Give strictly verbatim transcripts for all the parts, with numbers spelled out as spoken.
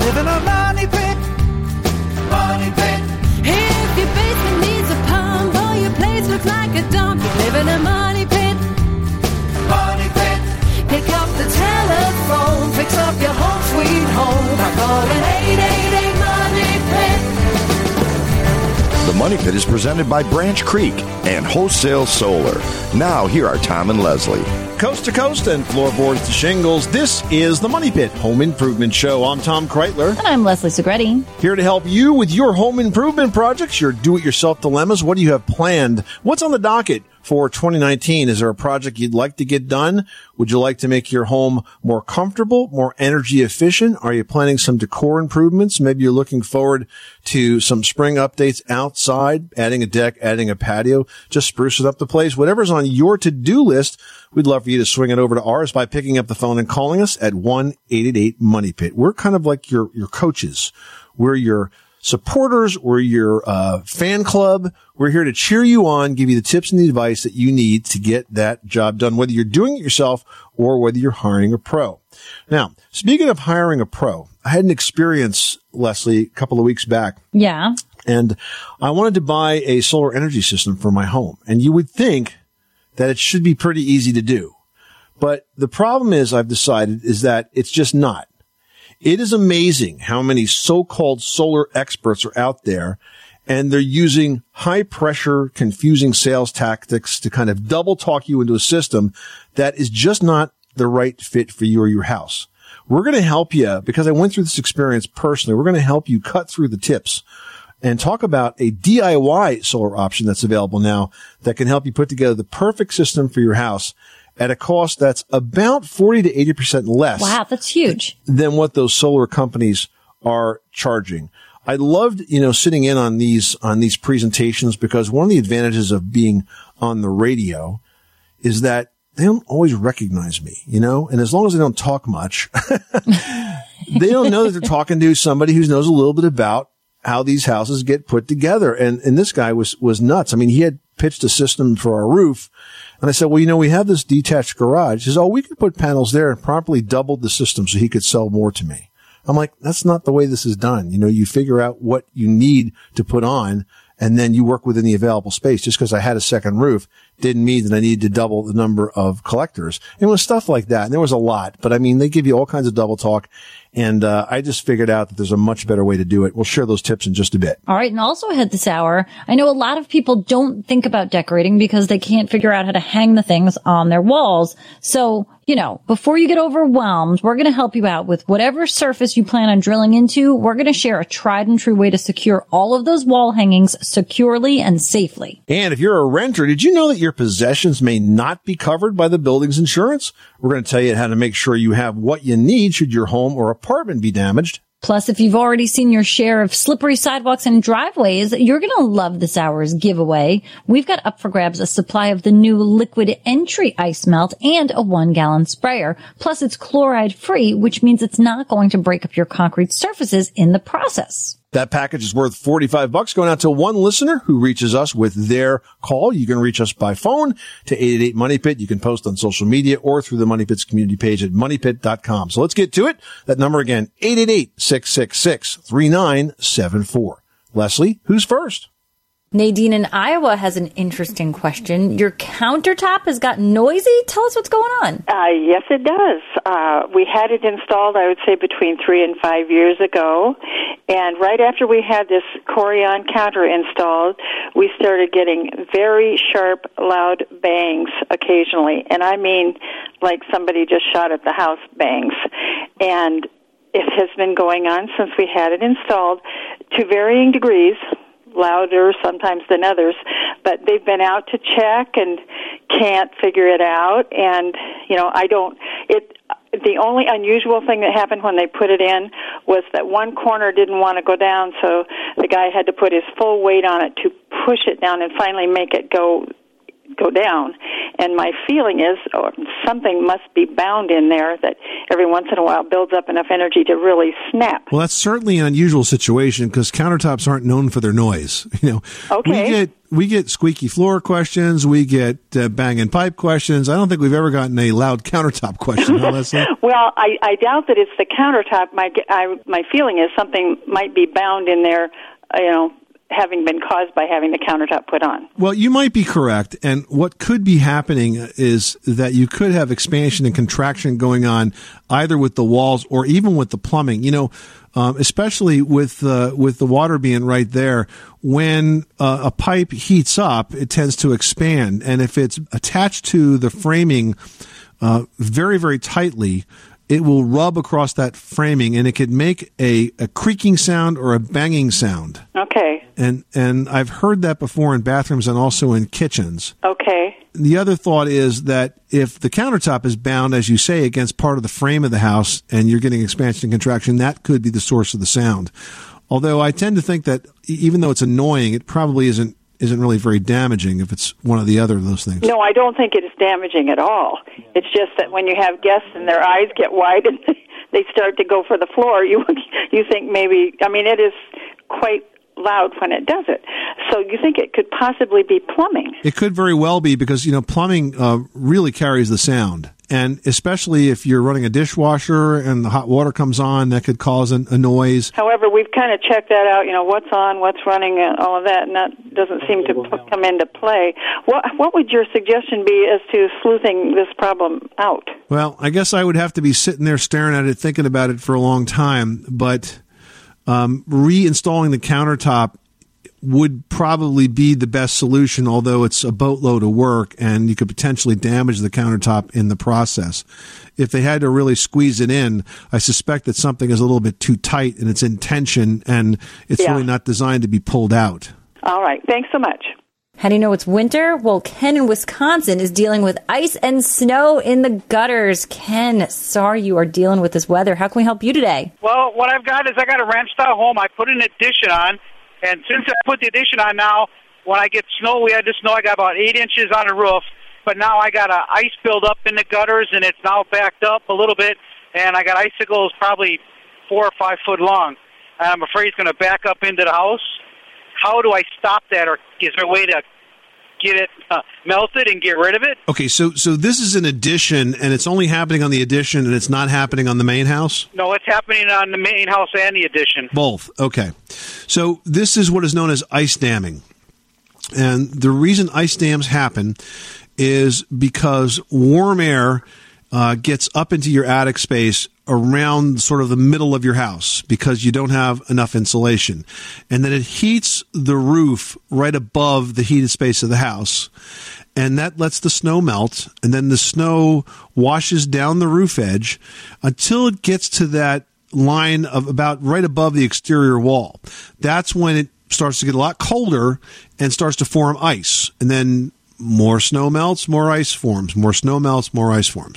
live in a money pit. Money pit. If your basement needs a pump or your place looks like a dump, you live in a money pit. Money pit. Pick up the telephone, fix up your home sweet home by calling eight eight eight money pit. The Money Pit is presented by Branch Creek and Wholesale Solar. Now, here are Tom and Leslie. Coast to coast and floorboards to shingles, this is the Money Pit Home Improvement Show. I'm Tom Kreitler. And I'm Leslie Segretti. Here to help you with your home improvement projects, your do-it-yourself dilemmas. What do you have planned? What's on the docket for twenty nineteen? Is there a project you'd like to get done? Would you like to make your home more comfortable, more energy efficient? Are you planning some decor improvements? Maybe you're looking forward to some spring updates outside, adding a deck, adding a patio, just sprucing up the place. Whatever's on your to-do list, we'd love for you to swing it over to ours by picking up the phone and calling us at one eight eight eight money pit. We're kind of like your, your coaches. We're your supporters. We're your uh, fan club. We're here to cheer you on, give you the tips and the advice that you need to get that job done, whether you're doing it yourself or whether you're hiring a pro. Now, speaking of hiring a pro, I had an experience, Leslie, a couple of weeks back. Yeah. And I wanted to buy a solar energy system for my home. And you would think that it should be pretty easy to do. But the problem is, I've decided, is that it's just not. It is amazing how many so-called solar experts are out there, and they're using high-pressure, confusing sales tactics to kind of double-talk you into a system that is just not the right fit for you or your house. We're going to help you, because I went through this experience personally, we're going to help you cut through the tips and talk about a D I Y solar option that's available now that can help you put together the perfect system for your house at a cost that's about forty to eighty percent less. Wow, that's huge. Than what those solar companies are charging. I loved, you know, sitting in on these, on these presentations, because one of the advantages of being on the radio is that they don't always recognize me, you know, and as long as they don't talk much, they don't know that they're talking to somebody who knows a little bit about how these houses get put together. And, and this guy was, was nuts. I mean, he had pitched a system for our roof. And I said, well, you know, we have this detached garage. He says, oh, we could put panels there, and promptly doubled the system so he could sell more to me. I'm like, that's not the way this is done. You know, you figure out what you need to put on, and then you work within the available space. Just because I had a second roof didn't mean that I needed to double the number of collectors. It was stuff like that. And there was a lot, but I mean, they give you all kinds of double talk. And, uh, I just figured out that there's a much better way to do it. We'll share those tips in just a bit. All right. And also ahead this hour, I know a lot of people don't think about decorating because they can't figure out how to hang the things on their walls. So, you know, before you get overwhelmed, we're going to help you out with whatever surface you plan on drilling into. We're going to share a tried and true way to secure all of those wall hangings securely and safely. And if you're a renter, did you know that your possessions may not be covered by the building's insurance? We're going to tell you how to make sure you have what you need should your home or apartment be damaged. Plus, if you've already seen your share of slippery sidewalks and driveways, you're going to love this hour's giveaway. We've got up for grabs a supply of the new Liquid Entry ice melt and a one-gallon sprayer. Plus, it's chloride-free, which means it's not going to break up your concrete surfaces in the process. That package is worth forty-five bucks, going out to one listener who reaches us with their call. You can reach us by phone to eight eight eight money pit. You can post on social media or through the Money Pit's community page at money pit dot com. So let's get to it. That number again, eight eight eight, six six six, three nine seven four. Leslie, who's first? Nadine in Iowa has an interesting question. Your countertop has gotten noisy? Tell us what's going on. Uh, yes, it does. Uh, we had it installed, I would say, between three and five years ago. And right after we had this Corian counter installed, we started getting very sharp, loud bangs occasionally. And I mean like somebody just shot at the house bangs. And it has been going on since we had it installed to varying degrees, louder sometimes than others, but they've been out to check and can't figure it out. And, you know, I don't, it, the only unusual thing that happened when they put it in was that one corner didn't want to go down, so the guy had to put his full weight on it to push it down and finally make it go go down. And my feeling is oh, something must be bound in there that every once in a while builds up enough energy to really snap. Well, that's certainly an unusual situation because countertops aren't known for their noise. You know, okay. we get we get squeaky floor questions. We get uh, banging pipe questions. I don't think we've ever gotten a loud countertop question, huh, Leslie? Well, I, I doubt that it's the countertop. My I, my feeling is something might be bound in there, you know, having been caused by having the countertop put on. Well, you might be correct. And what could be happening is that you could have expansion and contraction going on either with the walls or even with the plumbing. You know, um, especially with uh, with the water being right there, when uh, a pipe heats up, it tends to expand. And if it's attached to the framing uh, very, very tightly, it will rub across that framing, and it could make a, a creaking sound or a banging sound. Okay. And and I've heard that before in bathrooms and also in kitchens. Okay. The other thought is that if the countertop is bound, as you say, against part of the frame of the house, and you're getting expansion and contraction, that could be the source of the sound. Although I tend to think that even though it's annoying, it probably isn't isn't really very damaging if it's one or the other of those things. No, I don't think it is damaging at all. It's just that when you have guests and their eyes get wide and they start to go for the floor, you you think maybe, I mean, it is quite loud when it does it. So you think it could possibly be plumbing? It could very well be because, you know, plumbing uh, really carries the sound. And especially if you're running a dishwasher and the hot water comes on, that could cause an, a noise. However, we've kind of checked that out, you know, what's on, what's running, and all of that, and that doesn't seem to p- come into play. What, what would your suggestion be as to sleuthing this problem out? Well, I guess I would have to be sitting there staring at it, thinking about it for a long time, but um, reinstalling the countertop would probably be the best solution, although it's a boatload of work and you could potentially damage the countertop in the process. If they had to really squeeze it in, I suspect that something is a little bit too tight and it's in tension and it's yeah. really not designed to be pulled out. All right. Thanks so much. How do you know it's winter? Well, Ken in Wisconsin is dealing with ice and snow in the gutters. Ken, sorry you are dealing with this weather. How can we help you today? Well, what I've got is I got a ranch-style home. I put an addition on. And since I put the addition on now, when I get snow, we had the snow, I got about eight inches on the roof. But now I got a ice build up in the gutters, and it's now backed up a little bit. And I got icicles probably four or five foot long. And I'm afraid it's going to back up into the house. How do I stop that, or is there a way to get it uh, melted and get rid of it? Okay, so so this is an addition, and it's only happening on the addition, and it's not happening on the main house? No, it's happening on the main house and the addition. Both. Okay. So this is what is known as ice damming. And the reason ice dams happen is because warm air uh, gets up into your attic space around sort of the middle of your house because you don't have enough insulation. And then it heats the roof right above the heated space of the house. And that lets the snow melt. And then the snow washes down the roof edge until it gets to that line of about right above the exterior wall. That's when it starts to get a lot colder and starts to form ice. And then more snow melts, more ice forms. More snow melts, more ice forms.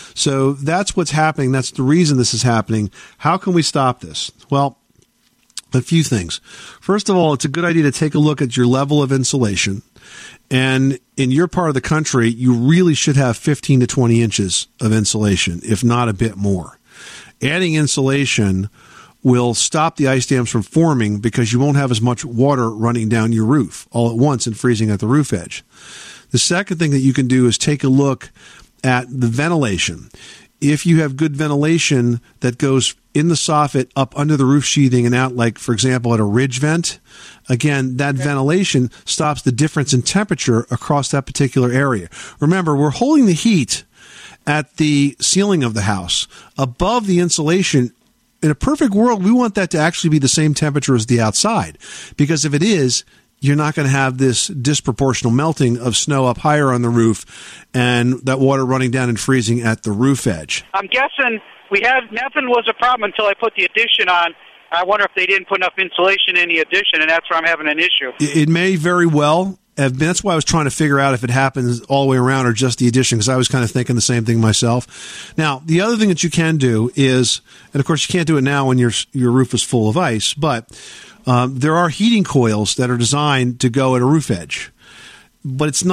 So that's what's happening. That's the reason this is happening. How can we stop this? Well, a few things. First of all, it's a good idea to take a look at your level of insulation. And in your part of the country, you really should have fifteen to twenty inches of insulation, if not a bit more. Adding insulation will stop the ice dams from forming because you won't have as much water running down your roof all at once and freezing at the roof edge. The second thing that you can do is take a look at the ventilation. If you have good ventilation that goes in the soffit up under the roof sheathing and out, like, for example, at a ridge vent, again, that ventilation stops the difference in temperature across that particular area. Remember, we're holding the heat at the ceiling of the house above the insulation. In a perfect world, we want that to actually be the same temperature as the outside, because if it is, you're not going to have this disproportional melting of snow up higher on the roof and that water running down and freezing at the roof edge. I'm guessing we had nothing was a problem until I put the addition on. I wonder if they didn't put enough insulation in the addition, and that's where I'm having an issue. It may very well have been. That's why I was trying to figure out if it happens all the way around or just the addition, because I was kind of thinking the same thing myself. Now, the other thing that you can do is, and of course you can't do it now when your your roof is full of ice, but um, there are heating coils that are designed to go at a roof edge. But it's not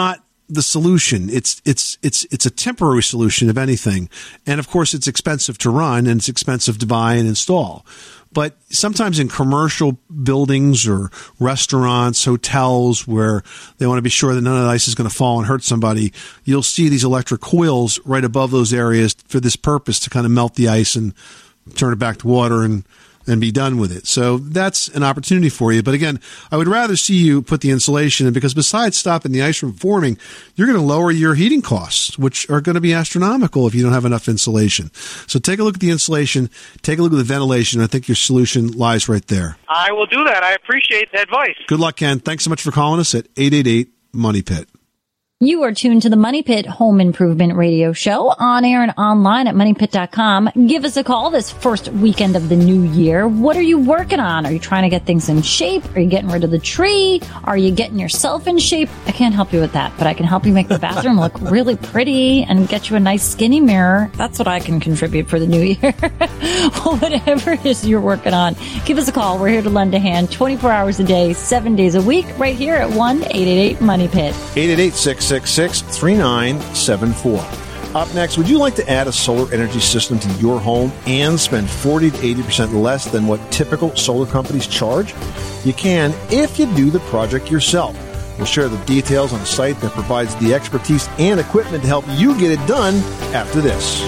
the solution. It's, it's, it's, it's a temporary solution, if anything. And of course, it's expensive to run and it's expensive to buy and install. But sometimes in commercial buildings or restaurants, hotels, where they want to be sure that none of the ice is going to fall and hurt somebody, you'll see these electric coils right above those areas for this purpose, to kind of melt the ice and turn it back to water and and be done with it. So that's an opportunity for you. But again, I would rather see you put the insulation in, because besides stopping the ice from forming, you're going to lower your heating costs, which are going to be astronomical if you don't have enough insulation. So take a look at the insulation, take a look at the ventilation. I think your solution lies right there. I will do that. I appreciate the advice. Good luck, Ken. Thanks so much for calling us at eight eight eight, money pit. You are tuned to the Money Pit Home Improvement Radio Show, on air and online at money pit dot com. Give us a call this first weekend of the new year. What are you working on? Are you trying to get things in shape? Are you getting rid of the tree? Are you getting yourself in shape? I can't help you with that, but I can help you make the bathroom look really pretty and get you a nice skinny mirror. That's what I can contribute for the new year. Well, whatever it is you're working on, give us a call. We're here to lend a hand twenty-four hours a day, seven days a week, right here at one eight eight eight money pit. eight eight eight, six six six, three nine seven four. Up next, would you like to add a solar energy system to your home and spend forty to eighty percent less than what typical solar companies charge? You can if you do the project yourself. We'll share the details on a site that provides the expertise and equipment to help you get it done after this.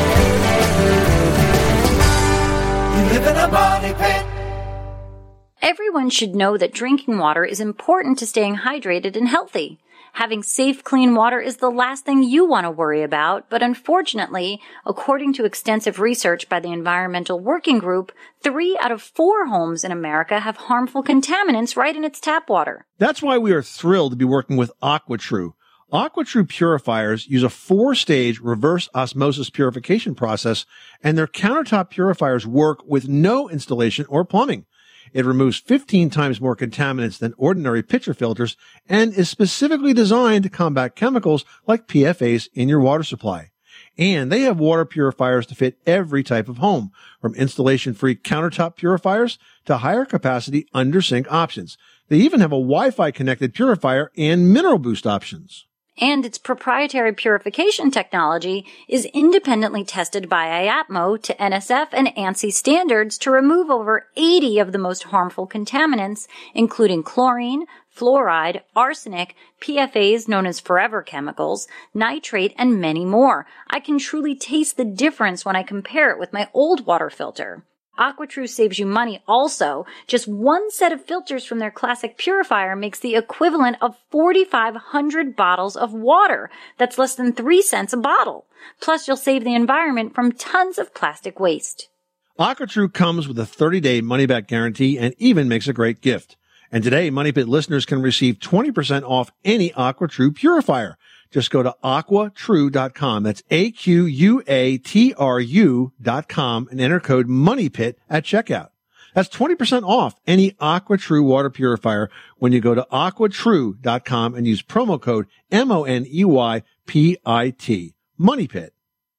You live in a money pit. Everyone should know that drinking water is important to staying hydrated and healthy. Having safe, clean water is the last thing you want to worry about, but unfortunately, according to extensive research by the Environmental Working Group, three out of four homes in America have harmful contaminants right in its tap water. That's why we are thrilled to be working with AquaTrue. AquaTrue purifiers use a four-stage reverse osmosis purification process, and their countertop purifiers work with no installation or plumbing. It removes fifteen times more contaminants than ordinary pitcher filters and is specifically designed to combat chemicals like P F As in your water supply. And they have water purifiers to fit every type of home, from installation-free countertop purifiers to higher capacity under-sink options. They even have a Wi-Fi connected purifier and mineral boost options. And its proprietary purification technology is independently tested by I A T M O to N S F and ANSI standards to remove over eighty of the most harmful contaminants, including chlorine, fluoride, arsenic, P F As known as forever chemicals, nitrate, and many more. I can truly taste the difference when I compare it with my old water filter. AquaTrue saves you money also. Just one set of filters from their classic purifier makes the equivalent of forty-five hundred bottles of water. That's less than three cents a bottle. Plus, you'll save the environment from tons of plastic waste. AquaTrue comes with a thirty-day money-back guarantee and even makes a great gift. And today, Money Pit listeners can receive twenty percent off any AquaTrue purifier. Just go to aqua true dot com. That's A Q U A T R U dot com and enter code MONEYPIT at checkout. That's twenty percent off any AquaTrue water purifier when you go to aqua true dot com and use promo code M O N E Y P I T. MONEYPIT.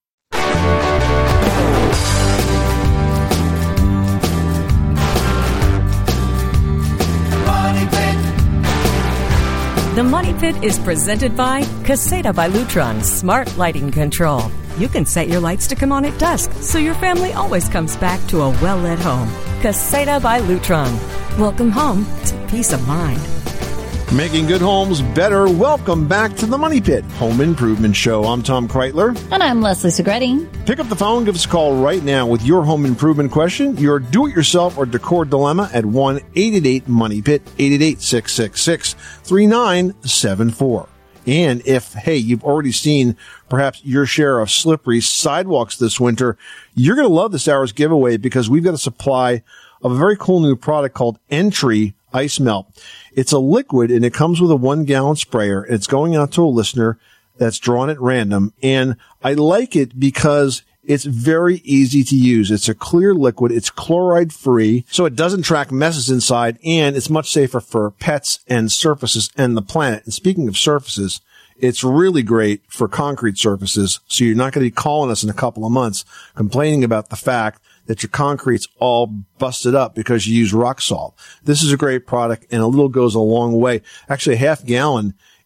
The Money Pit is presented by Caseta by Lutron Smart Lighting Control. You can set your lights to come on at dusk, so your family always comes back to a well-lit home. Caseta by Lutron. Welcome home to peace of mind. Making good homes better. Welcome back to the Money Pit Home Improvement Show. I'm Tom Kreitler. And I'm Leslie Segretti. Pick up the phone, give us a call right now with your home improvement question, your do-it-yourself or decor dilemma at one eight eight eight money pit, eight eight eight, six six six, three nine seven four. And if, hey, you've already seen perhaps your share of slippery sidewalks this winter, you're going to love this hour's giveaway because we've got a supply of a very cool new product called Entry Ice Melt. It's a liquid and it comes with a one gallon sprayer. And it's going out to a listener that's drawn at random. And I like it because it's very easy to use. It's a clear liquid. It's chloride free, so it doesn't track messes inside, and it's much safer for pets and surfaces and the planet. And speaking of surfaces, it's really great for concrete surfaces, so you're not going to be calling us in a couple of months complaining about the fact that your concrete's all busted up because you use rock salt. This is a great product, and a little goes a long way. Actually, a half gallon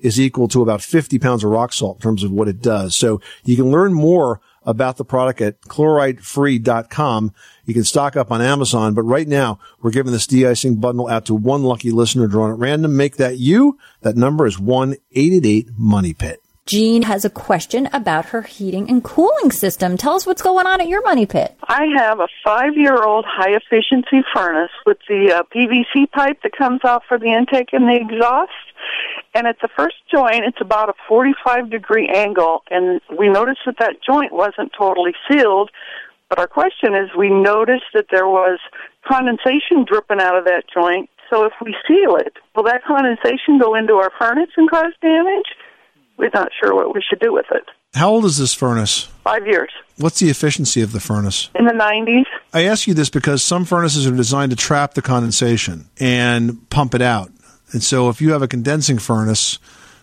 is equal to about fifty pounds of rock salt in terms of what it does. So you can learn more about the product at chloride free dot com. You can stock up on Amazon, but right now we're giving this de-icing bundle out to one lucky listener drawn at random. Make that you. That number is one eight eight eight money pit. Jean has a question about her heating and cooling system. Tell us what's going on at your money pit. I have a five-year-old high-efficiency furnace with the uh, P V C pipe that comes out for the intake and the exhaust. And at the first joint, it's about a forty-five degree angle, and we noticed that that joint wasn't totally sealed. But our question is, we noticed that there was condensation dripping out of that joint. So if we seal it, will that condensation go into our furnace and cause damage? We're not sure what we should do with it. How old is this furnace? Five years. What's the efficiency of the furnace? In the nineties. I ask you this because some furnaces are designed to trap the condensation and pump it out. And so if you have a condensing furnace,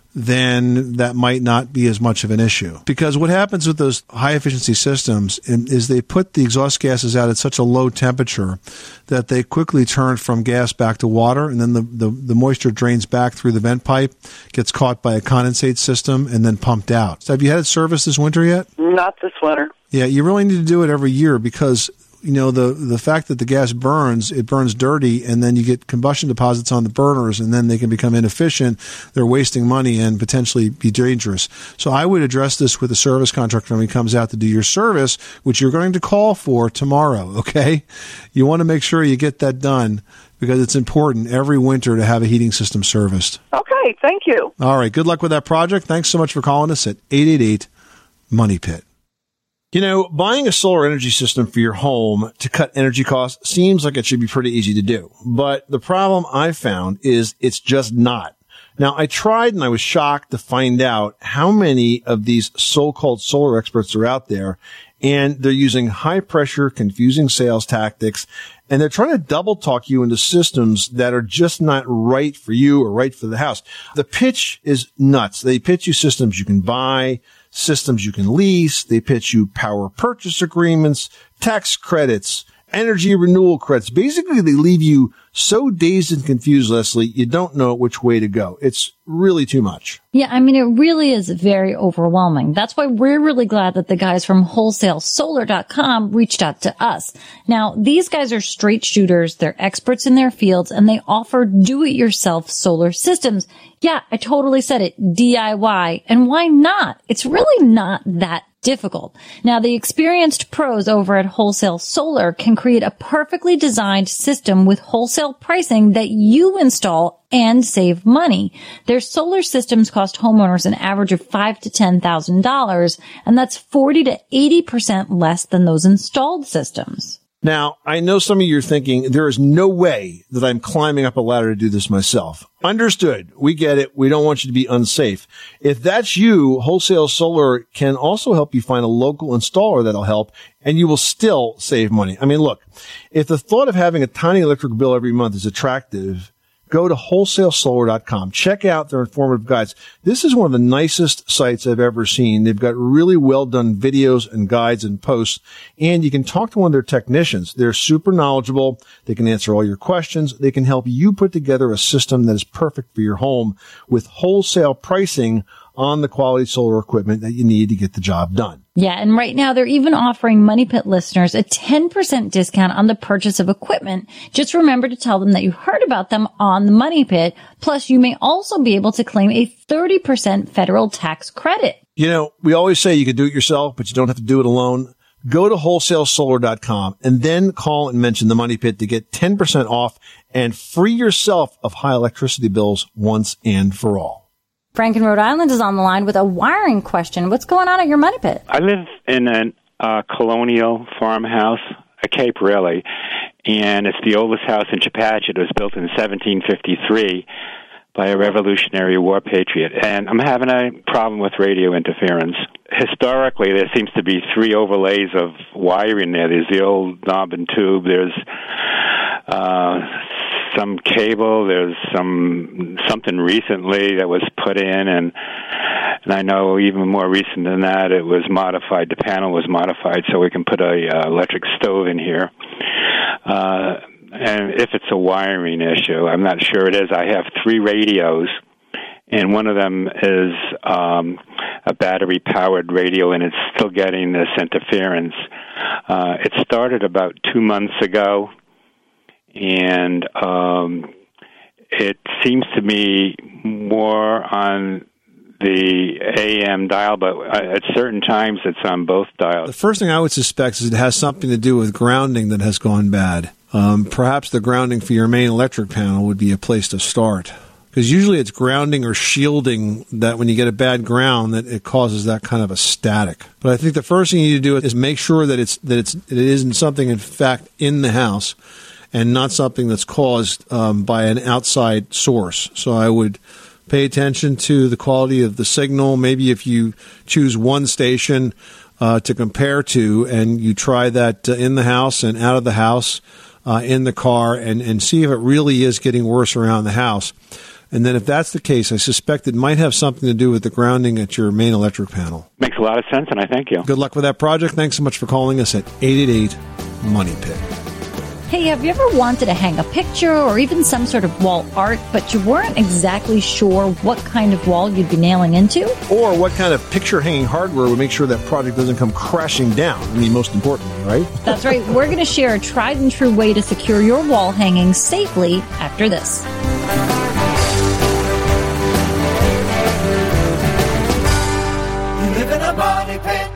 then that might not be as much of an issue. Because what happens with those high-efficiency systems is they put the exhaust gases out at such a low temperature that they quickly turn from gas back to water, and then the, the, the moisture drains back through the vent pipe, gets caught by a condensate system, and then pumped out. So have you had it serviced this winter yet? Not this winter. Yeah, you really need to do it every year because you know, the, the fact that the gas burns, it burns dirty, and then you get combustion deposits on the burners, and then they can become inefficient. They're wasting money and potentially be dangerous. So I would address this with a service contractor when he comes out to do your service, which you're going to call for tomorrow, okay? You want to make sure you get that done because it's important every winter to have a heating system serviced. Okay, thank you. All right, good luck with that project. Thanks so much for calling us at eight eight eight money pit. You know, buying a solar energy system for your home to cut energy costs seems like it should be pretty easy to do. But the problem I found is it's just not. Now, I tried and I was shocked to find out how many of these so-called solar experts are out there, and they're using high-pressure, confusing sales tactics, and they're trying to double talk you into systems that are just not right for you or right for the house. The pitch is nuts. They pitch you systems you can buy, systems you can lease. They pitch you power purchase agreements, tax credits, energy renewal credits. Basically, they leave you so dazed and confused, Leslie, you don't know which way to go. It's really too much. Yeah, I mean, it really is very overwhelming. That's why we're really glad that the guys from wholesale solar dot com reached out to us. Now, these guys are straight shooters. They're experts in their fields, and they offer do-it-yourself solar systems. Yeah, I totally said it, D I Y. And why not? It's really not that difficult. Now, the experienced pros over at Wholesale Solar can create a perfectly designed system with wholesale pricing that you install and save money. Their solar systems cost homeowners an average of five to ten thousand dollars, and that's forty to eighty percent less than those installed systems. Now, I know some of you are thinking, there is no way that I'm climbing up a ladder to do this myself. Understood. We get it. We don't want you to be unsafe. If that's you, Wholesale Solar can also help you find a local installer that'll help, and you will still save money. I mean, look, if the thought of having a tiny electric bill every month is attractive, go to wholesale solar dot com. Check out their informative guides. This is one of the nicest sites I've ever seen. They've got really well done videos and guides and posts, and you can talk to one of their technicians. They're super knowledgeable. They can answer all your questions. They can help you put together a system that is perfect for your home with wholesale pricing on the quality solar equipment that you need to get the job done. Yeah, and right now they're even offering Money Pit listeners a ten percent discount on the purchase of equipment. Just remember to tell them that you heard about them on the Money Pit. Plus, you may also be able to claim a thirty percent federal tax credit. You know, we always say you can do it yourself, but you don't have to do it alone. Go to wholesale solar dot com and then call and mention the Money Pit to get ten percent off and free yourself of high electricity bills once and for all. Frank in Rhode Island is on the line with a wiring question. What's going on at your Money Pit? I live in a uh, colonial farmhouse, a Cape really, and it's the oldest house in Chepachet. It was built in seventeen fifty-three by a Revolutionary War patriot, and I'm having a problem with radio interference. Historically, there seems to be three overlays of wiring there. There's the old knob and tube, there's uh, some cable, there's some something recently that was put in, and and I know even more recent than that, it was modified. The panel was modified so we can put a uh, electric stove in here. Uh, and if it's a wiring issue, I'm not sure it is. I have three radios, and one of them is um, a battery-powered radio, and it's still getting this interference. Uh, it started about two months ago, and um, it seems to be more on the A M dial, but at certain times it's on both dials. The first thing I would suspect is it has something to do with grounding that has gone bad. Um, perhaps the grounding for your main electric panel would be a place to start. Because usually it's grounding or shielding that when you get a bad ground that it causes that kind of a static. But I think the first thing you need to do is make sure that it's that it's it isn't something in fact in the house and not something that's caused um, by an outside source. So I would pay attention to the quality of the signal. Maybe if you choose one station uh, to compare to and you try that uh, in the house and out of the house, uh, in the car, and, and see if it really is getting worse around the house. And then if that's the case, I suspect it might have something to do with the grounding at your main electric panel. Makes a lot of sense, and I thank you. Good luck with that project. Thanks so much for calling us at eight eight eight, money pit. Hey, have you ever wanted to hang a picture or even some sort of wall art, but you weren't exactly sure what kind of wall you'd be nailing into? Or what kind of picture-hanging hardware would make sure that project doesn't come crashing down? I mean, most importantly, right? That's right. We're going to share a tried-and-true way to secure your wall hanging safely after this. You live in a money pit.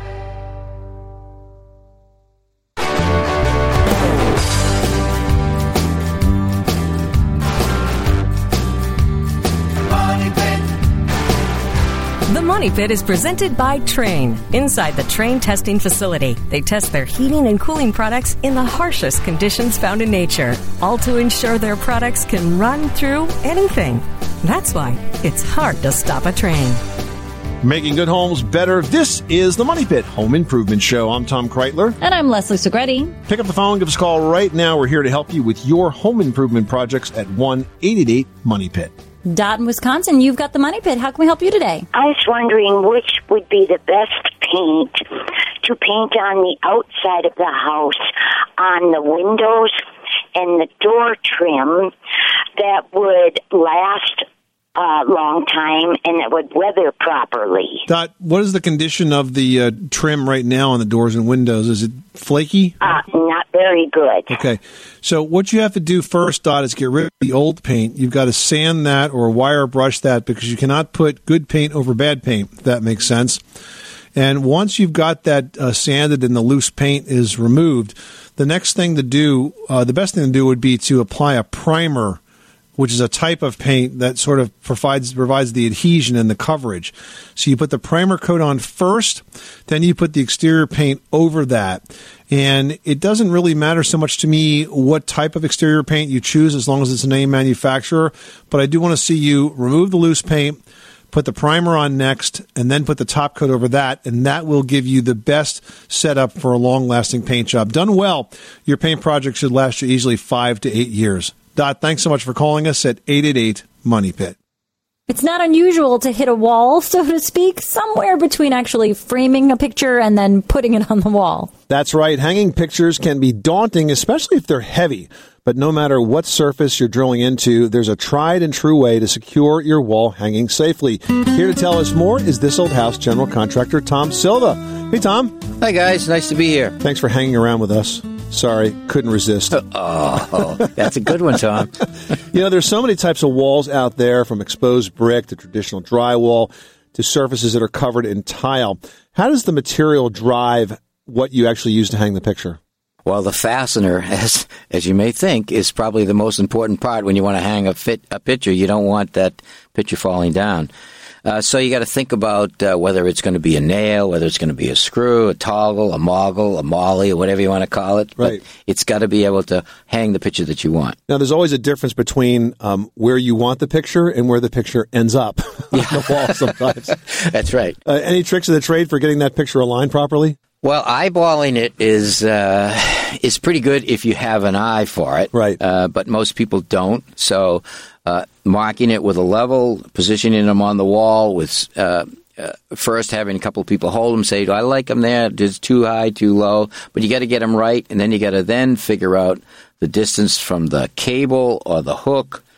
The Money Pit is presented by Trane. Inside the Trane testing facility, they test their heating and cooling products in the harshest conditions found in nature, all to ensure their products can run through anything. That's why it's hard to stop a train. Making good homes better. This is the Money Pit Home Improvement Show. I'm Tom Kreitler. And I'm Leslie Segretti. Pick up the phone, give us a call right now. We're here to help you with your home improvement projects at one eight eight eight, money pit. Dot in Wisconsin, you've got the Money Pit. How can we help you today? I was wondering which would be the best paint to paint on the outside of the house, on the windows and the door trim that would last a long time and that would weather properly. Dot, what is the condition of the uh, trim right now on the doors and windows? Is it flaky? Uh, not very good. Okay. So what you have to do first, Dot, is get rid of the old paint. You've got to sand that or wire brush that because you cannot put good paint over bad paint, if that makes sense. And once you've got that uh, sanded and the loose paint is removed, the next thing to do, uh, the best thing to do would be to apply a primer, which is a type of paint that sort of provides provides the adhesion and the coverage. So you put the primer coat on first, then you put the exterior paint over that. And it doesn't really matter so much to me what type of exterior paint you choose as long as it's a name manufacturer. But I do want to see you remove the loose paint, put the primer on next, and then put the top coat over that, and that will give you the best setup for a long-lasting paint job. Done well, your paint project should last you easily five to eight years. Dot, thanks so much for calling us at eight eight eight, money pit. It's not unusual to hit a wall, so to speak, somewhere between actually framing a picture and then putting it on the wall. That's right. Hanging pictures can be daunting, especially if they're heavy. But no matter what surface you're drilling into, there's a tried and true way to secure your wall hanging safely. Here to tell us more is This Old House general contractor Tom Silva. Hey, Tom. Hi, guys. Nice to be here. Thanks for hanging around with us. Sorry, couldn't resist. Oh, that's a good one, Tom. You know, there's so many types of walls out there, from exposed brick to traditional drywall to surfaces that are covered in tile. How does the material drive what you actually use to hang the picture? Well, the fastener, as as you may think, is probably the most important part when you want to hang a fit a picture. You don't want that picture falling down. Uh, so you got to think about uh, whether it's going to be a nail, whether it's going to be a screw, a toggle, a moggle, a molly, or whatever you want to call it. Right. But it's got to be able to hang the picture that you want. Now, there's always a difference between um, where you want the picture and where the picture ends up on Yeah. the wall sometimes. That's right. Uh, any tricks of the trade for getting that picture aligned properly? Well, eyeballing it is uh, is pretty good if you have an eye for it. Right. Uh, but most people don't. So uh, marking it with a level, positioning them on the wall, with uh, uh, first having a couple of people hold them, say, do I like them there? Is it too high, too low? But you got to get them right, and then you got to then figure out the distance from the cable or the hook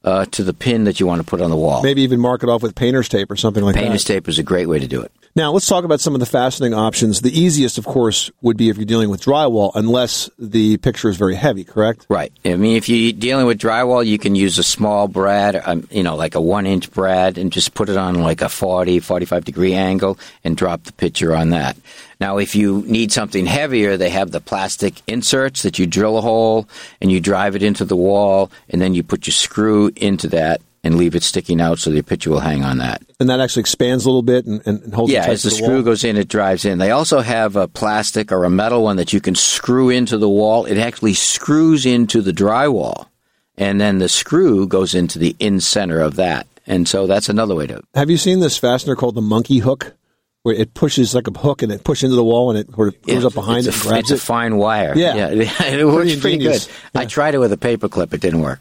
uh, to the pin that you want to put on the wall. Maybe even mark it off with painter's tape or something like Painter's that. tape is a great way to do it. Now, let's talk about some of the fastening options. The easiest, of course, would be if you're dealing with drywall, unless the picture is very heavy, correct? Right. I mean, if you're dealing with drywall, you can use a small brad, um, you know, like a one-inch brad, and just put it on like a forty, forty-five degree angle and drop the picture on that. Now, if you need something heavier, they have the plastic inserts that you drill a hole and you drive it into the wall, and then you put your screw into that and leave it sticking out so your picture will hang on that. And that actually expands a little bit and, and holds yeah, it tight as to the, the screw wall? goes in, it drives in. They also have a plastic or a metal one that you can screw into the wall. It actually screws into the drywall, and then the screw goes into the in center of that. And so that's another way to... Have you seen this fastener called the monkey hook? Where it pushes like a hook and it pushes into the wall and it sort of goes yeah, up behind it and a, grabs it's it. It's a fine wire. Yeah. yeah it, it works pretty, pretty good. Yeah. I tried it with a paper clip. It didn't work.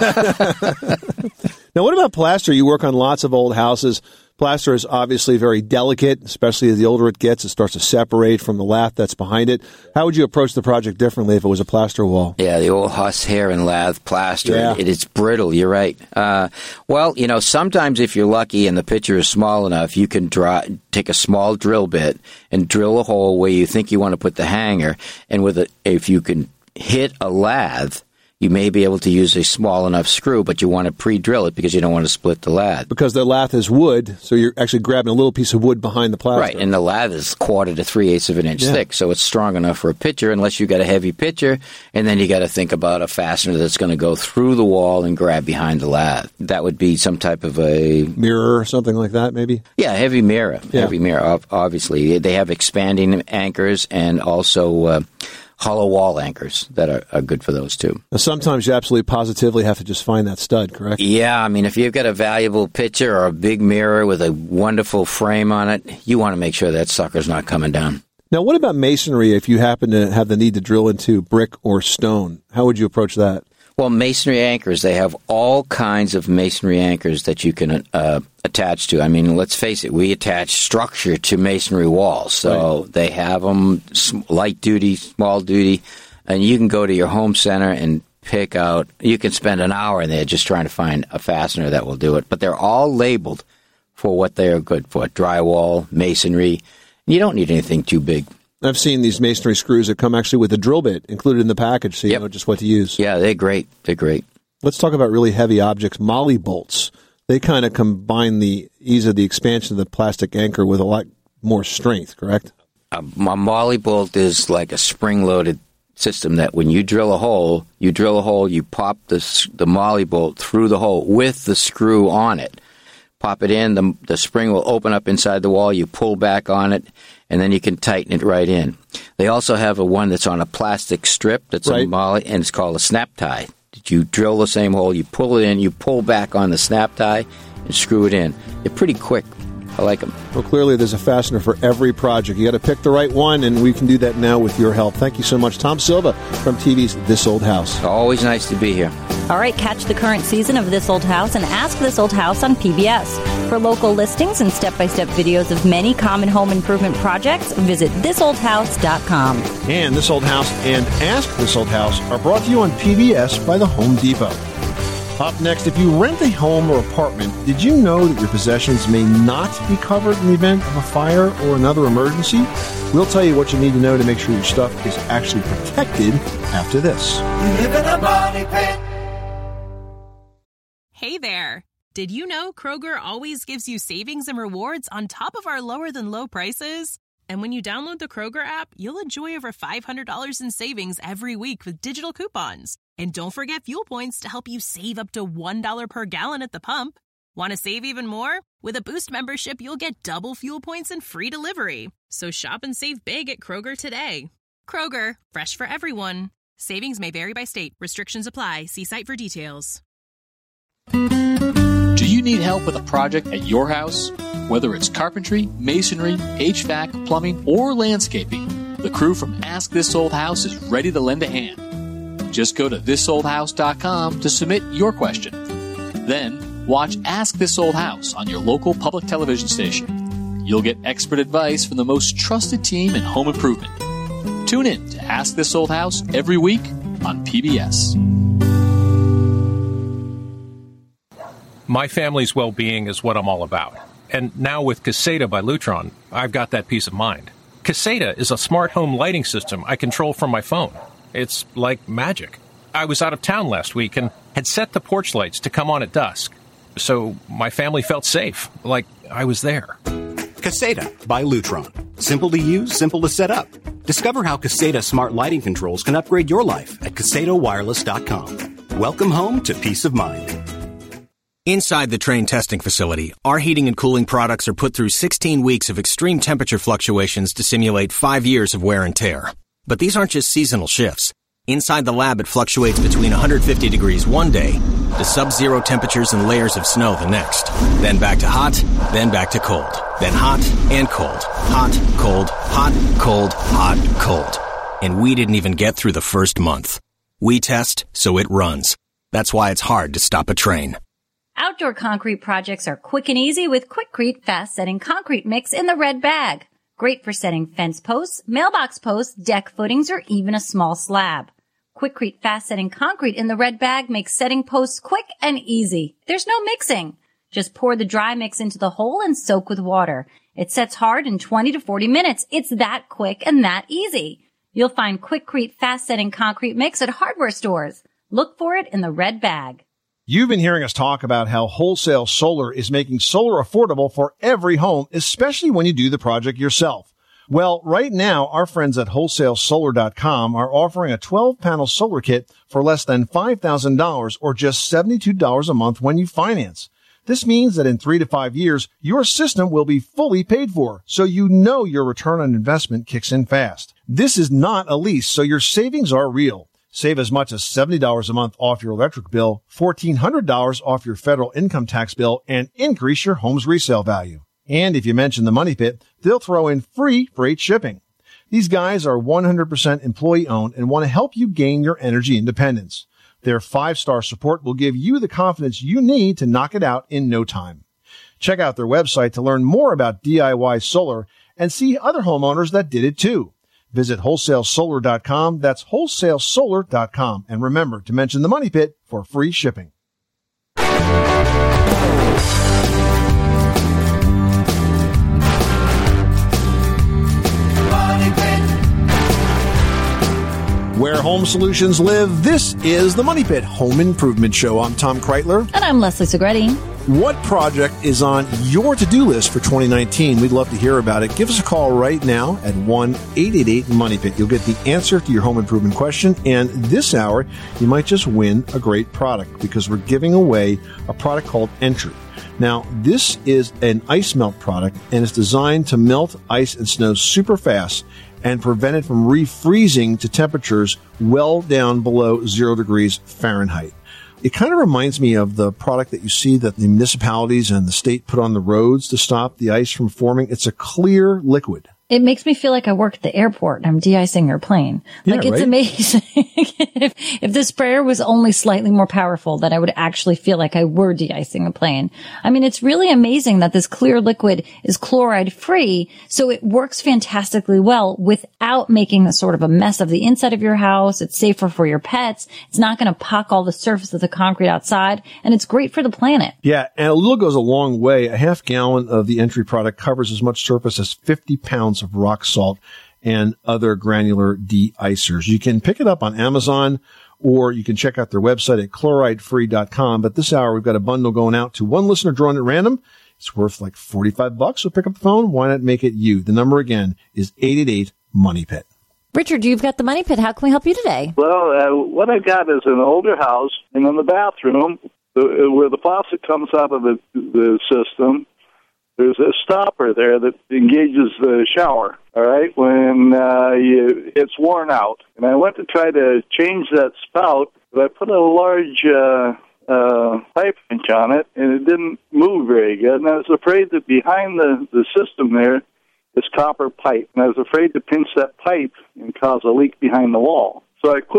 Now, what about plaster? You work on lots of old houses. Plaster is obviously very delicate, especially as the older it gets. It starts to separate from the lath that's behind it. How would you approach the project differently if it was a plaster wall? Yeah, the old horsehair and lath plaster. Yeah. It, it's brittle. You're right. Uh, well, you know, sometimes if you're lucky and the picture is small enough, you can draw, take a small drill bit and drill a hole where you think you want to put the hanger. And with a, if you can hit a lath, you may be able to use a small enough screw, but you want to pre-drill it because you don't want to split the lath. Because the lath is wood, so you're actually grabbing a little piece of wood behind the plaster. Right, and the lath is quarter to three-eighths of an inch Yeah. thick, so it's strong enough for a picture unless you got a heavy picture, and then you got to think about a fastener that's going to go through the wall and grab behind the lath. That would be some type of a... mirror or something like that, maybe? Yeah, heavy mirror. Yeah. Heavy mirror, ob- obviously. They have expanding anchors and also... Uh, hollow wall anchors that are, are good for those too. Now, sometimes you absolutely positively have to just find that stud, correct? Yeah, I mean, if you've got a valuable picture or a big mirror with a wonderful frame on it, you want to make sure that sucker's not coming down. Now, what about masonry if you happen to have the need to drill into brick or stone? How would you approach that? Well, masonry anchors, they have all kinds of masonry anchors that you can uh, attach to. I mean, let's face it, we attach structure to masonry walls. So right. They have them light duty, small duty, and you can go to your home center and pick out, you can spend an hour in there just trying to find a fastener that will do it. But they're all labeled for what they are good for, drywall, masonry. You don't need anything too big. I've seen these masonry screws that come actually with a drill bit included in the package, so you yep. know just what to use. Yeah, they're great. They're great. Let's talk about really heavy objects. Molly bolts. They kind of combine the ease of the expansion of the plastic anchor with a lot more strength, correct? A, a molly bolt is like a spring-loaded system that when you drill a hole, you drill a hole, you pop the, the molly bolt through the hole with the screw on it. Pop it in, the, the spring will open up inside the wall, you pull back on it, and then you can tighten it right in. They also have a one that's on a plastic strip that's right. a molly, and it's called a snap tie. You drill the same hole, you pull it in, you pull back on the snap tie, and screw it in. They're pretty quick. I like them. Well, clearly there's a fastener for every project. You got to pick the right one, and we can do that now with your help. Thank you so much, Tom Silva from T V's This Old House. Always nice to be here. All right, catch the current season of This Old House and Ask This Old House on P B S. For local listings and step-by-step videos of many common home improvement projects, visit this old house dot com. And This Old House and Ask This Old House are brought to you on P B S by the Home Depot. Up next, if you rent a home or apartment, did you know that your possessions may not be covered in the event of a fire or another emergency? We'll tell you what you need to know to make sure your stuff is actually protected after this. You live in a money pit. Hey there! Did you know Kroger always gives you savings and rewards on top of our lower-than-low prices? And when you download the Kroger app, you'll enjoy over five hundred dollars in savings every week with digital coupons. And don't forget fuel points to help you save up to one dollar per gallon at the pump. Want to save even more? With a Boost membership, you'll get double fuel points and free delivery. So shop and save big at Kroger today. Kroger, fresh for everyone. Savings may vary by state. Restrictions apply. See site for details. Do you need help with a project at your house? Whether it's carpentry, masonry, H V A C, plumbing, or landscaping, the crew from Ask This Old House is ready to lend a hand. Just go to this old house dot com to submit your question. Then, watch Ask This Old House on your local public television station. You'll get expert advice from the most trusted team in home improvement. Tune in to Ask This Old House every week on P B S. My family's well-being is what I'm all about. And now with Caseta by Lutron, I've got that peace of mind. Caseta is a smart home lighting system I control from my phone. It's like magic. I was out of town last week and had set the porch lights to come on at dusk. So my family felt safe, like I was there. Caseta by Lutron. Simple to use, simple to set up. Discover how Caseta smart lighting controls can upgrade your life at Caseta Wireless dot com. Welcome home to peace of mind. Inside the Trane testing facility, our heating and cooling products are put through sixteen weeks of extreme temperature fluctuations to simulate five years of wear and tear. But these aren't just seasonal shifts. Inside the lab, it fluctuates between one hundred fifty degrees one day to sub-zero temperatures and layers of snow the next. Then back to hot, then back to cold. Then hot and cold. Hot, cold, hot, cold, hot, cold. And we didn't even get through the first month. We test, so it runs. That's why it's hard to stop a Trane. Outdoor concrete projects are quick and easy with Quikrete Fast Setting Concrete Mix in the red bag. Great for setting fence posts, mailbox posts, deck footings, or even a small slab. Quikrete Fast Setting Concrete in the red bag makes setting posts quick and easy. There's no mixing. Just pour the dry mix into the hole and soak with water. It sets hard in twenty to forty minutes. It's that quick and that easy. You'll find Quikrete Fast Setting Concrete Mix at hardware stores. Look for it in the red bag. You've been hearing us talk about how Wholesale Solar is making solar affordable for every home, especially when you do the project yourself. Well, right now, our friends at wholesale solar dot com are offering a twelve panel solar kit for less than five thousand dollars or just seventy-two dollars a month when you finance. This means that in three to five years, your system will be fully paid for, so you know your return on investment kicks in fast. This is not a lease, so your savings are real. Save as much as seventy dollars a month off your electric bill, fourteen hundred dollars off your federal income tax bill, and increase your home's resale value. And if you mention the Money Pit, they'll throw in free freight shipping. These guys are one hundred percent employee-owned and want to help you gain your energy independence. Their five-star support will give you the confidence you need to knock it out in no time. Check out their website to learn more about D I Y solar and see other homeowners that did it too. Visit wholesale solar dot com. That's wholesale solar dot com. And remember to mention the Money Pit for free shipping. Where home solutions live, this is the Money Pit Home Improvement Show. I'm Tom Kreitler. And I'm Leslie Segretti. What project is on your to-do list for twenty nineteen? We'd love to hear about it. Give us a call right now at one eight eight eight Money Pit. You'll get the answer to your home improvement question. And this hour, you might just win a great product because we're giving away a product called Entry. Now, this is an ice melt product, and it's designed to melt ice and snow super fast and prevent it from refreezing to temperatures well down below zero degrees Fahrenheit. It kind of reminds me of the product that you see that the municipalities and the state put on the roads to stop the ice from forming. It's a clear liquid. It makes me feel like I work at the airport and I'm de-icing your plane. Yeah, like, it's right? amazing. if, if the sprayer was only slightly more powerful, then I would actually feel like I were de-icing a plane. I mean, it's really amazing that this clear liquid is chloride free, so it works fantastically well without making a sort of a mess of the inside of your house. It's safer for your pets. It's not going to pock all the surface of the concrete outside, and it's great for the planet. Yeah, and a little goes a long way. A half gallon of the Entry product covers as much surface as fifty pounds of rock salt and other granular de-icers. You can pick it up on Amazon, or you can check out their website at chloride free dot com. But this hour, we've got a bundle going out to one listener drawn at random. It's worth like forty-five bucks. So pick up the phone. Why not make it you? The number again is eight eight eight Money Pit. Richard, you've got the Money Pit. How can we help you today? Well, uh, what I've got is an older house, and in the bathroom, the, where the faucet comes out of the, the system, there's a stopper there that engages the shower, all right, when uh, you, it's worn out. And I went to try to change that spout, but I put a large uh, uh, pipe wrench on it, and it didn't move very good. And I was afraid that behind the, the system there is copper pipe, and I was afraid to pinch that pipe and cause a leak behind the wall. So I quit.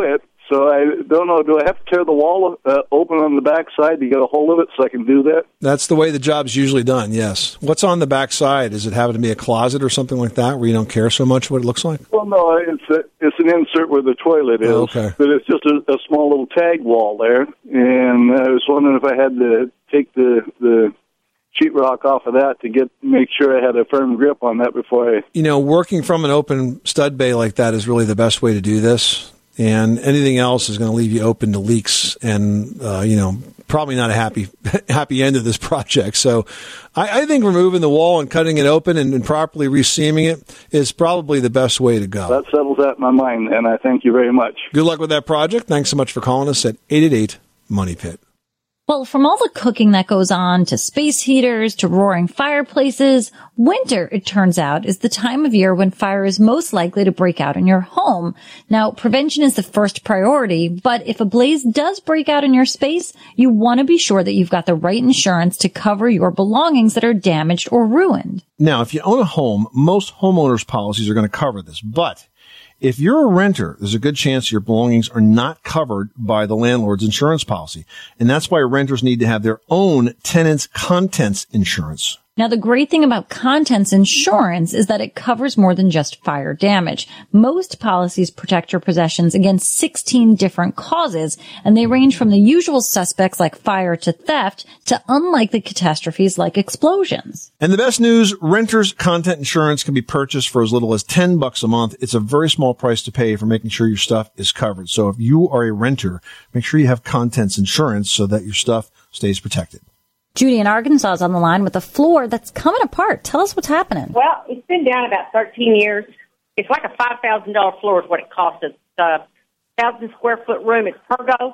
So I don't know, do I have to tear the wall uh, open on the backside to get a hold of it so I can do that? That's the way the job's usually done, yes. What's on the backside? Does it happen to be a closet or something like that where you don't care so much what it looks like? Well, no, it's a, it's an insert where the toilet is. Oh, okay. But it's just a, a small little tag wall there. And I was wondering if I had to take the... the sheetrock off of that to get make sure I had a firm grip on that before I... You know, working from an open stud bay like that is really the best way to do this. And anything else is going to leave you open to leaks and, uh, you know, probably not a happy happy end of this project. So I, I think removing the wall and cutting it open and, and properly reseaming it is probably the best way to go. That settles that in my mind, and I thank you very much. Good luck with that project. Thanks so much for calling us at eight eight eight, Money Pit. Well, from all the cooking that goes on to space heaters to roaring fireplaces, winter, it turns out, is the time of year when fire is most likely to break out in your home. Now, prevention is the first priority, but if a blaze does break out in your space, you want to be sure that you've got the right insurance to cover your belongings that are damaged or ruined. Now, if you own a home, most homeowners' policies are going to cover this, but if you're a renter, there's a good chance your belongings are not covered by the landlord's insurance policy. And that's why renters need to have their own tenant's contents insurance. Now, the great thing about contents insurance is that it covers more than just fire damage. Most policies protect your possessions against sixteen different causes, and they range from the usual suspects like fire to theft to unlikely catastrophes like explosions. And the best news, renters' content insurance can be purchased for as little as ten bucks a month. It's a very small price to pay for making sure your stuff is covered. So if you are a renter, make sure you have contents insurance so that your stuff stays protected. Judy in Arkansas is on the line with a floor that's coming apart. Tell us what's happening. Well, it's been down about thirteen years. It's like a five thousand dollars floor is what it costs us. It's a one thousand square foot room. It's Pergo.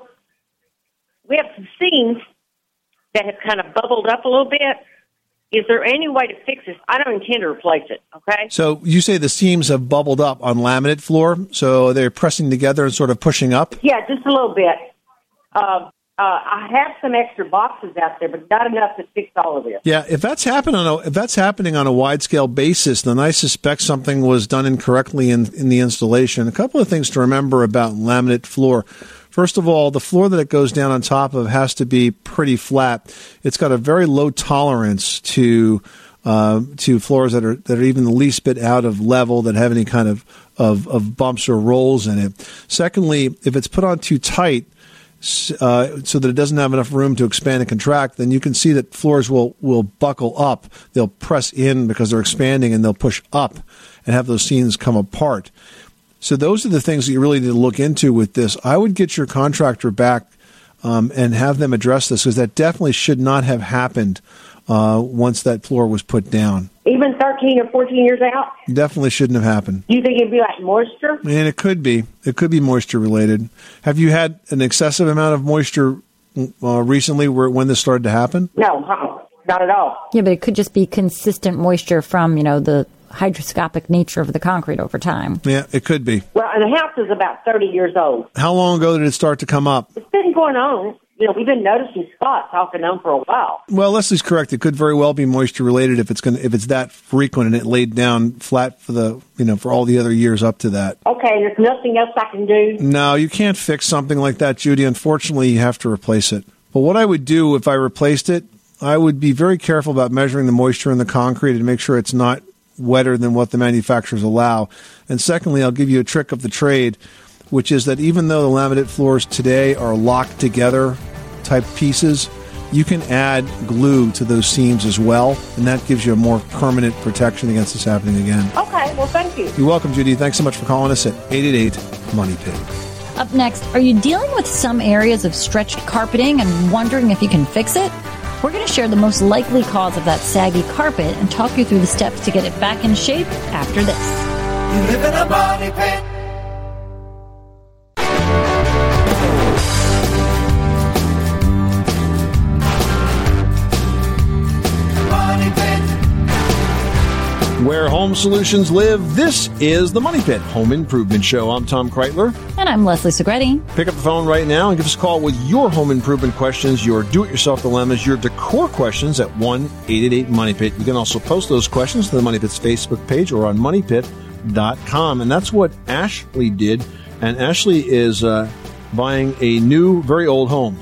We have some seams that have kind of bubbled up a little bit. Is there any way to fix this? I don't intend to replace it, okay? So you say the seams have bubbled up on laminate floor, so they're pressing together and sort of pushing up? Yeah, just a little bit. Uh, Uh, I have some extra boxes out there, but not enough to fix all of this. Yeah, if that's happening on a, if that's happening on a wide scale basis, then I suspect something was done incorrectly in, in the installation. A couple of things to remember about laminate floor. First of all, the floor that it goes down on top of has to be pretty flat. It's got a very low tolerance to uh, to floors that are that are even the least bit out of level, that have any kind of, of, of bumps or rolls in it. Secondly, if it's put on too tight, Uh, so that it doesn't have enough room to expand and contract, then you can see that floors will, will buckle up. They'll press in because they're expanding, and they'll push up and have those seams come apart. So those are the things that you really need to look into with this. I would get your contractor back um, and have them address this, because that definitely should not have happened uh, once that floor was put down. Even thirteen or fourteen years out? Definitely shouldn't have happened. Do you think it'd be like moisture? And it could be. It could be moisture related. Have you had an excessive amount of moisture uh, recently where when this started to happen? No, uh-uh. Not at all. Yeah, but it could just be consistent moisture from, you know, the hydroscopic nature of the concrete over time. Yeah, it could be. Well, and the house is about thirty years old. How long ago did it start to come up? It's been going on. You know, we've been noticing spots off and on for a while. Well, Leslie's correct. It could very well be moisture related if it's going if it's that frequent and it laid down flat for the you know for all the other years up to that. Okay, there's nothing else I can do. No, you can't fix something like that, Judy. Unfortunately, you have to replace it. But what I would do if I replaced it, I would be very careful about measuring the moisture in the concrete and make sure it's not wetter than what the manufacturers allow. And secondly, I'll give you a trick of the trade, which is that even though the laminate floors today are locked together type pieces, you can add glue to those seams as well, and that gives you a more permanent protection against this happening again. Okay, well, thank you. You're welcome, Judy. Thanks so much for calling us at eight eight eight, Money Pit. Up next, are you dealing with some areas of stretched carpeting and wondering if you can fix it? We're going to share the most likely cause of that saggy carpet and talk you through the steps to get it back in shape after this. You live in a money pit. Where home solutions live, this is the Money Pit Home Improvement Show. I'm Tom Kreitler. And I'm Leslie Segretti. Pick up the phone right now and give us a call with your home improvement questions, your do-it-yourself dilemmas, your decor questions at one eight eight eight Money Pit. You can also post those questions to the Money Pit's Facebook page or on money pit dot com. And that's what Ashley did. And Ashley is uh, buying a new, very old home.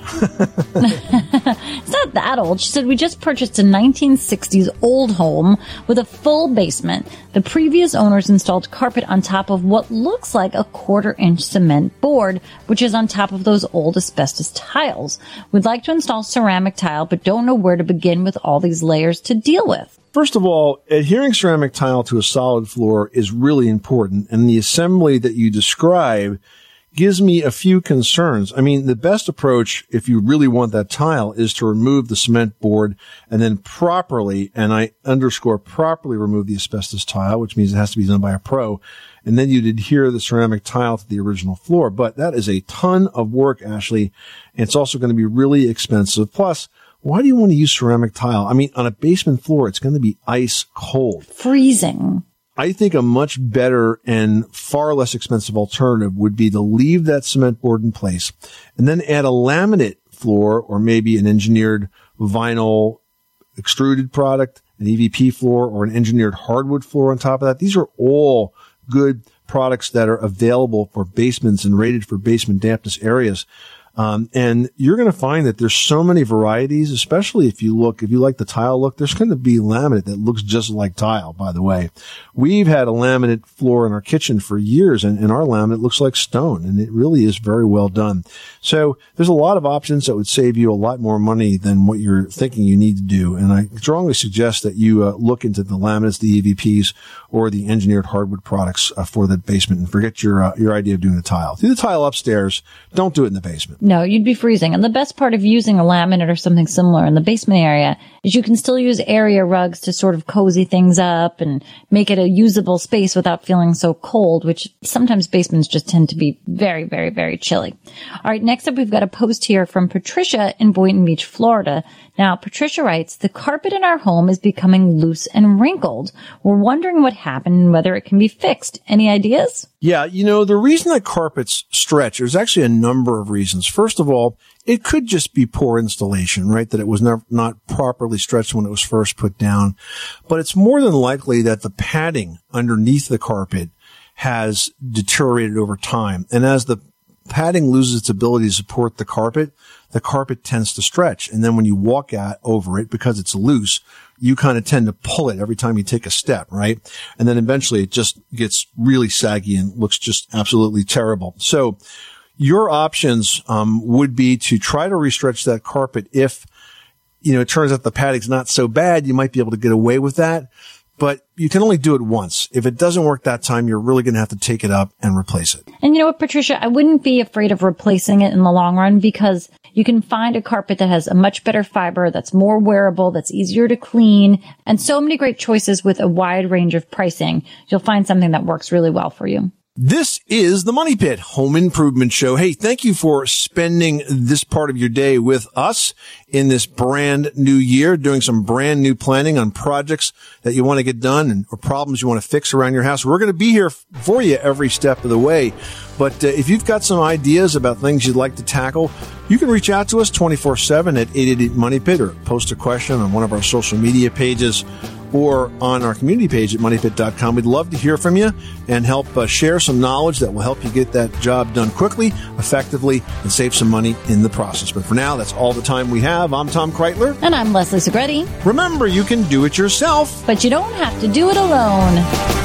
It's not that old. She said, we just purchased a nineteen sixties old home with a full basement. The previous owners installed carpet on top of what looks like a quarter inch cement board, which is on top of those old asbestos tiles. We'd like to install ceramic tile, but don't know where to begin with all these layers to deal with. First of all, adhering ceramic tile to a solid floor is really important, and the assembly that you describe gives me a few concerns. I mean, the best approach, if you really want that tile, is to remove the cement board and then properly, and I underscore properly, remove the asbestos tile, which means it has to be done by a pro, and then you'd adhere the ceramic tile to the original floor. But that is a ton of work, Ashley, and it's also going to be really expensive. Plus, why do you want to use ceramic tile? I mean, on a basement floor, it's going to be ice cold. Freezing. I think a much better and far less expensive alternative would be to leave that cement board in place and then add a laminate floor or maybe an engineered vinyl extruded product, an E V P floor, or an engineered hardwood floor on top of that. These are all good products that are available for basements and rated for basement dampness areas. Um, and you're going to find that there's so many varieties, especially if you look, if you like the tile look, there's going to be laminate that looks just like tile, by the way. We've had a laminate floor in our kitchen for years, and, and our laminate looks like stone, and it really is very well done. So there's a lot of options that would save you a lot more money than what you're thinking you need to do. And I strongly suggest that you uh, look into the laminates, the E V Ps, or the engineered hardwood products uh, for that basement, and forget your uh, your idea of doing the tile. Do the tile upstairs. Don't do it in the basement. No, you'd be freezing. And the best part of using a laminate or something similar in the basement area is you can still use area rugs to sort of cozy things up and make it a usable space without feeling so cold, which sometimes basements just tend to be very, very, very chilly. All right, next up, we've got a post here from Patricia in Boynton Beach, Florida. Now, Patricia writes, the carpet in our home is becoming loose and wrinkled. We're wondering what happened and whether it can be fixed. Any ideas? Yeah, you know, the reason that carpets stretch, there's actually a number of reasons. First of all, it could just be poor installation, right? That it was not, not properly stretched when it was first put down. But it's more than likely that the padding underneath the carpet has deteriorated over time. And as the padding loses its ability to support the carpet, the carpet tends to stretch. And then when you walk out over it, because it's loose, you kind of tend to pull it every time you take a step, right? And then eventually it just gets really saggy and looks just absolutely terrible. So your options um would be to try to restretch that carpet. If, you know, it turns out the padding's not so bad, you might be able to get away with that. But you can only do it once. If it doesn't work that time, you're really going to have to take it up and replace it. And you know what, Patricia? I wouldn't be afraid of replacing it in the long run because you can find a carpet that has a much better fiber, that's more wearable, that's easier to clean, and so many great choices with a wide range of pricing. You'll find something that works really well for you. This is the Money Pit Home Improvement Show. Hey, thank you for spending this part of your day with us in this brand new year, doing some brand new planning on projects that you want to get done and or problems you want to fix around your house. We're going to be here for you every step of the way. But uh, if you've got some ideas about things you'd like to tackle, you can reach out to us twenty-four seven at eight eight eight Money Pit or post a question on one of our social media pages or on our community page at money pit dot com. We'd love to hear from you and help uh, share some knowledge that will help you get that job done quickly, effectively, and save some money in the process. But for now, that's all the time we have. I'm Tom Kreitler. And I'm Leslie Segretti. Remember, you can do it yourself, but you don't have to do it alone.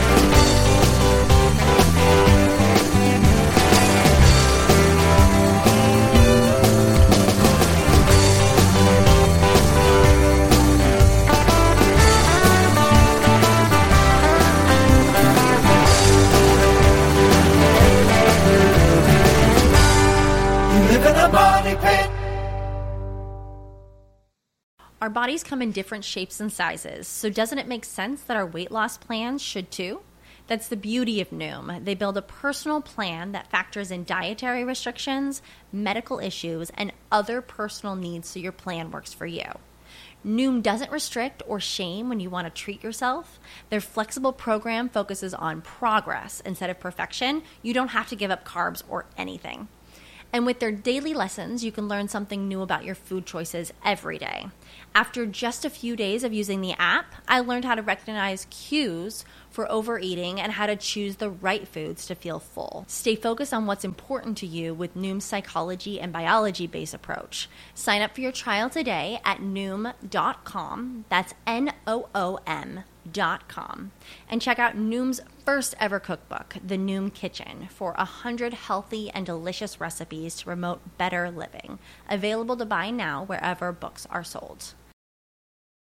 Our bodies come in different shapes and sizes, so doesn't it make sense that our weight loss plans should too? That's the beauty of Noom. They build a personal plan that factors in dietary restrictions, medical issues, and other personal needs so your plan works for you. Noom doesn't restrict or shame when you want to treat yourself. Their flexible program focuses on progress instead of perfection. You don't have to give up carbs or anything. And with their daily lessons, you can learn something new about your food choices every day. After just a few days of using the app, I learned how to recognize cues for overeating and how to choose the right foods to feel full. Stay focused on what's important to you with Noom's psychology and biology-based approach. Sign up for your trial today at noom dot com. That's N O O M dot com. And check out Noom's first ever cookbook, The Noom Kitchen, for one hundred healthy and delicious recipes to promote better living. Available to buy now wherever books are sold.